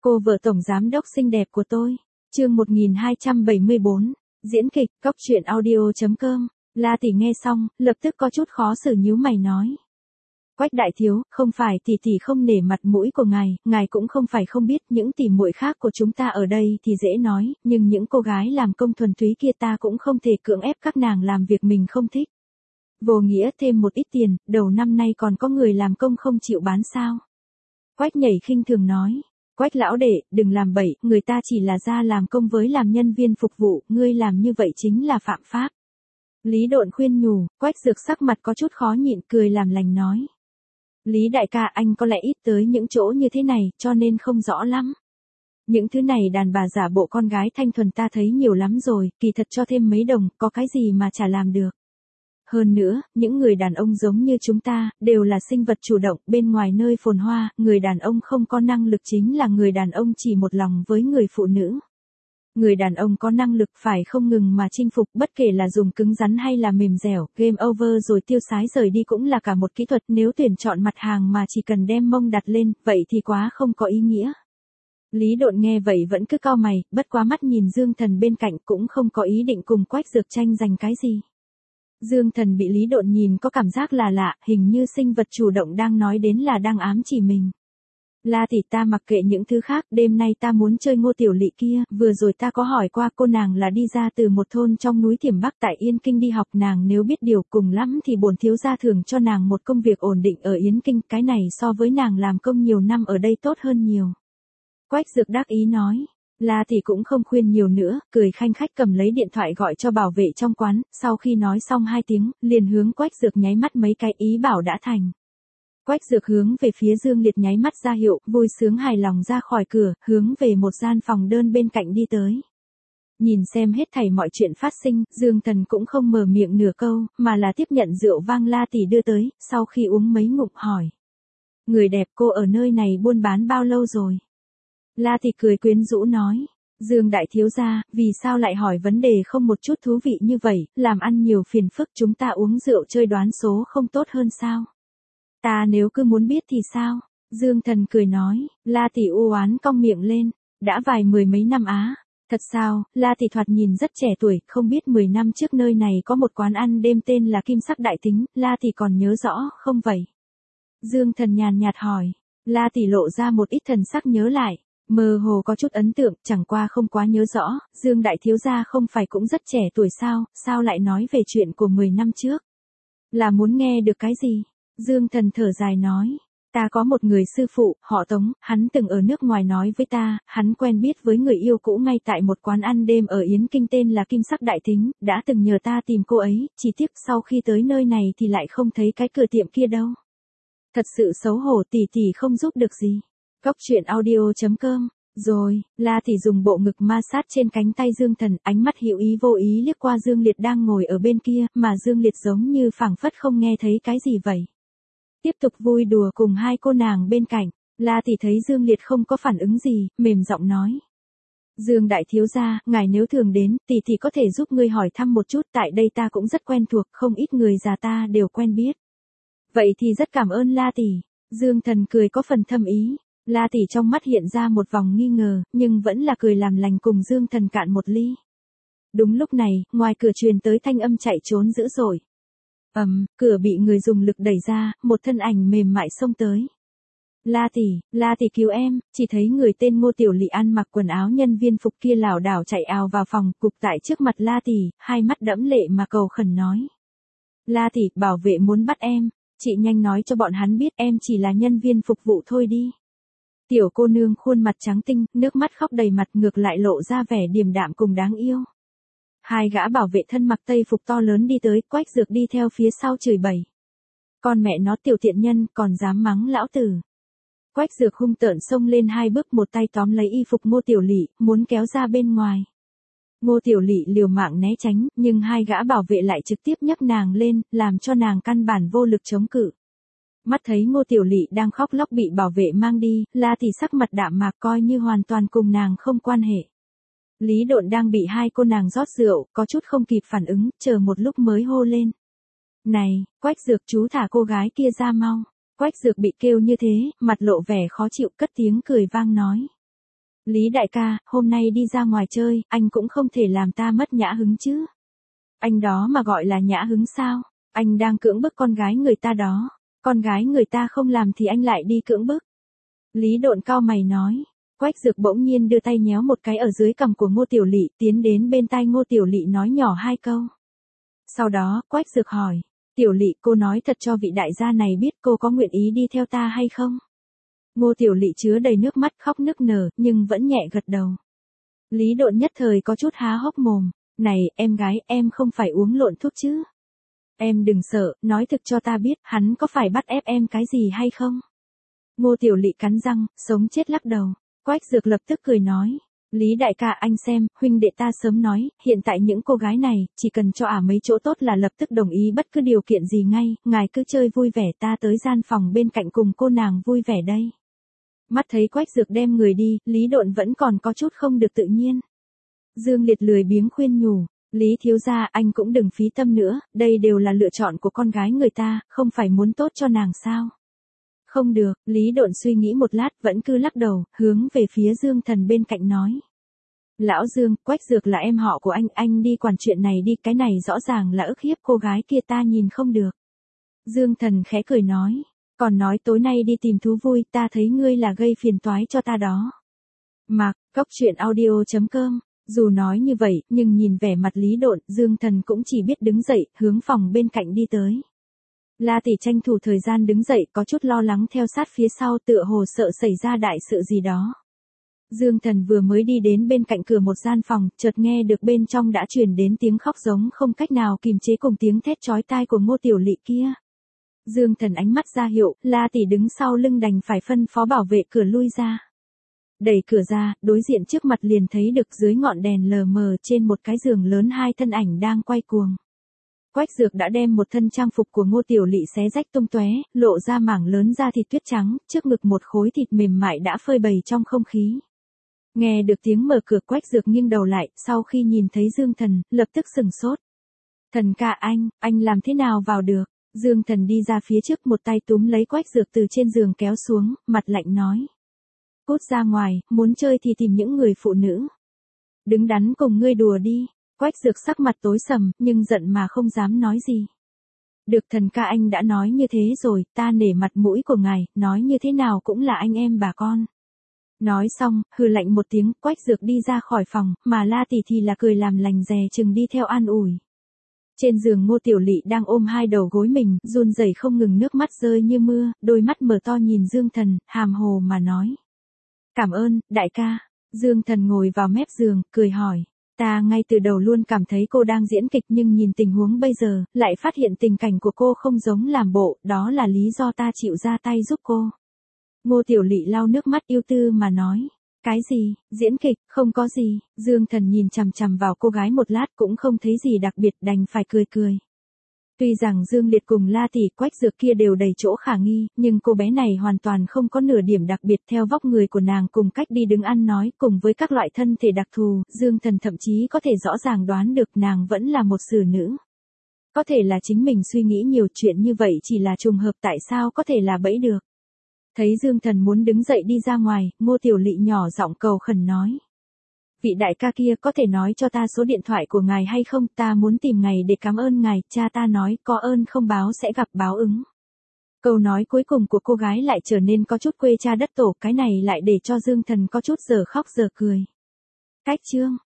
Cô vợ tổng giám đốc xinh đẹp của tôi. Chương 1274. Diễn kịch, cóc truyện audio.com. La tỷ nghe xong, lập tức có chút khó xử nhíu mày nói. Quách đại thiếu, không phải tỷ không nể mặt mũi của ngài cũng không phải không biết những tỷ muội khác của chúng ta ở đây thì dễ nói, nhưng những cô gái làm công thuần túy kia ta cũng không thể cưỡng ép các nàng làm việc mình không thích. Vô nghĩa thêm một ít tiền, đầu năm nay còn có người làm công không chịu bán sao. Quách nhảy khinh thường nói. Quách lão đệ, đừng làm bậy, người ta chỉ là ra làm công với làm nhân viên phục vụ, ngươi làm như vậy chính là phạm pháp. Lý Độn khuyên nhủ, Quách Dược sắc mặt có chút khó nhịn cười làm lành nói. Lý đại ca, anh có lẽ ít tới những chỗ như thế này, cho nên không rõ lắm. Những thứ này đàn bà giả bộ con gái thanh thuần ta thấy nhiều lắm rồi, kỳ thật cho thêm mấy đồng, có cái gì mà chả làm được. Hơn nữa, những người đàn ông giống như chúng ta, đều là sinh vật chủ động, bên ngoài nơi phồn hoa, người đàn ông không có năng lực chính là người đàn ông chỉ một lòng với người phụ nữ. Người đàn ông có năng lực phải không ngừng mà chinh phục, bất kể là dùng cứng rắn hay là mềm dẻo, game over rồi tiêu sái rời đi cũng là cả một kỹ thuật, nếu tuyển chọn mặt hàng mà chỉ cần đem mông đặt lên, vậy thì quá không có ý nghĩa. Lý Độn nghe vậy vẫn cứ cau mày, bất quá mắt nhìn Dương Thần bên cạnh cũng không có ý định cùng Quách Dược tranh giành cái gì. Dương Thần bị Lý Độn nhìn có cảm giác là lạ, hình như sinh vật chủ động đang nói đến là đang ám chỉ mình. La tỷ, ta mặc kệ những thứ khác, đêm nay ta muốn chơi Ngô Tiểu Lị kia, vừa rồi ta có hỏi qua cô nàng là đi ra từ một thôn trong núi Thiểm Bắc tại Yên Kinh đi học, nàng nếu biết điều cùng lắm thì bổn thiếu gia thưởng cho nàng một công việc ổn định ở Yến Kinh, cái này so với nàng làm công nhiều năm ở đây tốt hơn nhiều. Quách Dược đắc ý nói. La tỷ cũng không khuyên nhiều nữa, cười khanh khách cầm lấy điện thoại gọi cho bảo vệ trong quán, sau khi nói xong 2 tiếng, liền hướng Quách Dược nháy mắt mấy cái ý bảo đã thành. Quách Dược hướng về phía Dương Liệt nháy mắt ra hiệu, vui sướng hài lòng ra khỏi cửa, hướng về một gian phòng đơn bên cạnh đi tới. Nhìn xem hết thảy mọi chuyện phát sinh, Dương Thần cũng không mở miệng nửa câu, mà là tiếp nhận rượu vang La tỷ đưa tới, sau khi uống mấy ngụm hỏi. Người đẹp, cô ở nơi này buôn bán bao lâu rồi? La tỷ cười quyến rũ nói. Dương đại thiếu gia, vì sao lại hỏi vấn đề không một chút thú vị như vậy, làm ăn nhiều phiền phức, chúng ta uống rượu chơi đoán số không tốt hơn sao? Ta nếu cứ muốn biết thì sao? Dương Thần cười nói. La tỷ u oán cong miệng lên. Đã vài mười mấy năm á. Thật sao? La tỷ thoạt nhìn rất trẻ tuổi, không biết 10 năm trước nơi này có một quán ăn đêm tên là Kim Sắc Đại Tính, La tỷ còn nhớ rõ không vậy? Dương Thần nhàn nhạt hỏi. La tỷ lộ ra một ít thần sắc nhớ lại. Mơ hồ có chút ấn tượng, chẳng qua không quá nhớ rõ, Dương đại thiếu gia không phải cũng rất trẻ tuổi sao lại nói về chuyện của 10 năm trước? Là muốn nghe được cái gì? Dương Thần thở dài nói, ta có một người sư phụ, họ Tống, hắn từng ở nước ngoài nói với ta, hắn quen biết với người yêu cũ ngay tại một quán ăn đêm ở Yến Kinh tên là Kim Sắc Đại Tính, đã từng nhờ ta tìm cô ấy, chỉ tiếc sau khi tới nơi này thì lại không thấy cái cửa tiệm kia đâu. Thật sự xấu hổ, tỷ không giúp được gì. Cóc truyện audio.com. Rồi, La tỷ dùng bộ ngực ma sát trên cánh tay Dương Thần, ánh mắt hữu ý vô ý liếc qua Dương Liệt đang ngồi ở bên kia, mà Dương Liệt giống như phảng phất không nghe thấy cái gì vậy. Tiếp tục vui đùa cùng hai cô nàng bên cạnh, La tỷ thấy Dương Liệt không có phản ứng gì, mềm giọng nói. Dương đại thiếu gia, ngài nếu thường đến, tỷ có thể giúp ngươi hỏi thăm một chút, tại đây ta cũng rất quen thuộc, không ít người già ta đều quen biết. Vậy thì rất cảm ơn La tỷ. Dương Thần cười có phần thâm ý. La tỷ trong mắt hiện ra một vòng nghi ngờ, nhưng vẫn là cười làm lành cùng Dương Thần cạn một ly. Đúng lúc này, ngoài cửa truyền tới thanh âm chạy trốn dữ dội. Cửa bị người dùng lực đẩy ra, một thân ảnh mềm mại xông tới. La tỷ cứu em, chỉ thấy người tên Ngô Tiểu Lị ăn mặc quần áo nhân viên phục kia lảo đảo chạy ào vào phòng, cục tại trước mặt La tỷ, hai mắt đẫm lệ mà cầu khẩn nói. La tỷ, bảo vệ muốn bắt em, chị nhanh nói cho bọn hắn biết em chỉ là nhân viên phục vụ thôi đi. Tiểu cô nương khuôn mặt trắng tinh, nước mắt khóc đầy mặt, ngược lại lộ ra vẻ điềm đạm cùng đáng yêu. Hai gã bảo vệ thân mặc tây phục to lớn đi tới, Quách Dược đi theo phía sau chửi bậy. Con mẹ nó tiểu tiện nhân, còn dám mắng lão tử. Quách Dược hung tợn xông lên 2 bước, một tay tóm lấy y phục Ngô Tiểu Lị, muốn kéo ra bên ngoài. Ngô Tiểu Lị liều mạng né tránh, nhưng hai gã bảo vệ lại trực tiếp nhấc nàng lên, làm cho nàng căn bản vô lực chống cự. Mắt thấy Ngô Tiểu Lị đang khóc lóc bị bảo vệ mang đi, La tỷ sắc mặt đạm mạc coi như hoàn toàn cùng nàng không quan hệ. Lý Độn đang bị hai cô nàng rót rượu, có chút không kịp phản ứng, chờ một lúc mới hô lên. Này, Quách Dược, chú thả cô gái kia ra mau. Quách Dược bị kêu như thế, mặt lộ vẻ khó chịu, cất tiếng cười vang nói. Lý đại ca, hôm nay đi ra ngoài chơi, anh cũng không thể làm ta mất nhã hứng chứ. Anh đó mà gọi là nhã hứng sao? Anh đang cưỡng bức con gái người ta đó. Con gái người ta không làm thì anh lại đi cưỡng bức. Lý Độn cau mày nói. Quách Dược bỗng nhiên đưa tay nhéo một cái ở dưới cằm của Ngô Tiểu Lị, tiến đến bên tai Ngô Tiểu Lị nói nhỏ hai câu. Sau đó, Quách Dược hỏi. Tiểu Lị, cô nói thật cho vị đại gia này biết cô có nguyện ý đi theo ta hay không? Ngô Tiểu Lị chứa đầy nước mắt khóc nức nở, nhưng vẫn nhẹ gật đầu. Lý Độn nhất thời có chút há hốc mồm. Này, em gái, em không phải uống lộn thuốc chứ? Em đừng sợ, nói thực cho ta biết, hắn có phải bắt ép em cái gì hay không? Ngô Tiểu Lị cắn răng, sống chết lắc đầu. Quách Dược lập tức cười nói. Lý đại ca anh xem, huynh đệ ta sớm nói, hiện tại những cô gái này, chỉ cần cho mấy chỗ tốt là lập tức đồng ý bất cứ điều kiện gì ngay, ngài cứ chơi vui vẻ ta tới gian phòng bên cạnh cùng cô nàng vui vẻ đây. Mắt thấy Quách Dược đem người đi, Lý Độn vẫn còn có chút không được tự nhiên. Dương Liệt lười biếng khuyên nhủ. Lý thiếu gia anh cũng đừng phí tâm nữa, đây đều là lựa chọn của con gái người ta, không phải muốn tốt cho nàng sao? Không được, Lý Độn suy nghĩ một lát vẫn cứ lắc đầu, hướng về phía Dương Thần bên cạnh nói. Lão Dương, Quách Dược là em họ của anh đi quản chuyện này đi, cái này rõ ràng là ức hiếp cô gái kia ta nhìn không được. Dương Thần khẽ cười nói, còn nói tối nay đi tìm thú vui, ta thấy ngươi là gây phiền toái cho ta đó. Mạc, Cốc.audio.com. Dù nói như vậy, nhưng nhìn vẻ mặt Lý Độn, Dương Thần cũng chỉ biết đứng dậy, hướng phòng bên cạnh đi tới. La Tỷ tranh thủ thời gian đứng dậy, có chút lo lắng theo sát phía sau, tựa hồ sợ xảy ra đại sự gì đó. Dương Thần vừa mới đi đến bên cạnh cửa một gian phòng, chợt nghe được bên trong đã truyền đến tiếng khóc giống không cách nào kìm chế cùng tiếng thét chói tai của Ngô Tiểu Lị kia. Dương Thần ánh mắt ra hiệu, La Tỷ đứng sau lưng đành phải phân phó bảo vệ cửa lui ra. Đẩy cửa ra, đối diện trước mặt liền thấy được dưới ngọn đèn lờ mờ trên một cái giường lớn hai thân ảnh đang quay cuồng. Quách Dược đã đem một thân trang phục của Ngô Tiểu Lị xé rách tung tóe, lộ ra mảng lớn da thịt tuyết trắng, trước ngực một khối thịt mềm mại đã phơi bày trong không khí. Nghe được tiếng mở cửa, Quách Dược nghiêng đầu lại, sau khi nhìn thấy Dương Thần, lập tức sửng sốt. Thần ca anh làm thế nào vào được? Dương Thần đi ra phía trước một tay túm lấy Quách Dược từ trên giường kéo xuống, mặt lạnh nói. Cút ra ngoài, muốn chơi thì tìm những người phụ nữ. Đứng đắn cùng ngươi đùa đi. Quách Dược sắc mặt tối sầm, nhưng giận mà không dám nói gì. Được thần ca anh đã nói như thế rồi, ta nể mặt mũi của ngài, nói như thế nào cũng là anh em bà con. Nói xong, hừ lạnh một tiếng, Quách Dược đi ra khỏi phòng, mà La Tỷ thì là cười làm lành dè chừng đi theo an ủi. Trên giường Ngô Tiểu Lị đang ôm hai đầu gối mình, run rẩy không ngừng, nước mắt rơi như mưa, đôi mắt mở to nhìn Dương Thần, hàm hồ mà nói. Cảm ơn, đại ca. Dương Thần ngồi vào mép giường, cười hỏi. Ta ngay từ đầu luôn cảm thấy cô đang diễn kịch, nhưng nhìn tình huống bây giờ, lại phát hiện tình cảnh của cô không giống làm bộ, đó là lý do ta chịu ra tay giúp cô. Ngô Tiểu Lị lau nước mắt yêu tư mà nói. Cái gì, diễn kịch, không có gì. Dương Thần nhìn chằm chằm vào cô gái một lát cũng không thấy gì đặc biệt, đành phải cười cười. Tuy rằng Dương Liệt cùng La Tỷ, Quách Dược kia đều đầy chỗ khả nghi, nhưng cô bé này hoàn toàn không có nửa điểm đặc biệt. Theo vóc người của nàng cùng cách đi đứng ăn nói, cùng với các loại thân thể đặc thù, Dương Thần thậm chí có thể rõ ràng đoán được nàng vẫn là một xử nữ. Có thể là chính mình suy nghĩ nhiều, chuyện như vậy chỉ là trùng hợp, tại sao có thể là bẫy được. Thấy Dương Thần muốn đứng dậy đi ra ngoài, Ngô Tiểu Lị nhỏ giọng cầu khẩn nói. Vị đại ca kia có thể nói cho ta số điện thoại của ngài hay không, ta muốn tìm ngài để cảm ơn ngài, cha ta nói có ơn không báo sẽ gặp báo ứng. Câu nói cuối cùng của cô gái lại trở nên có chút quê cha đất tổ, cái này lại để cho Dương Thần có chút giờ khóc giờ cười. Cách chương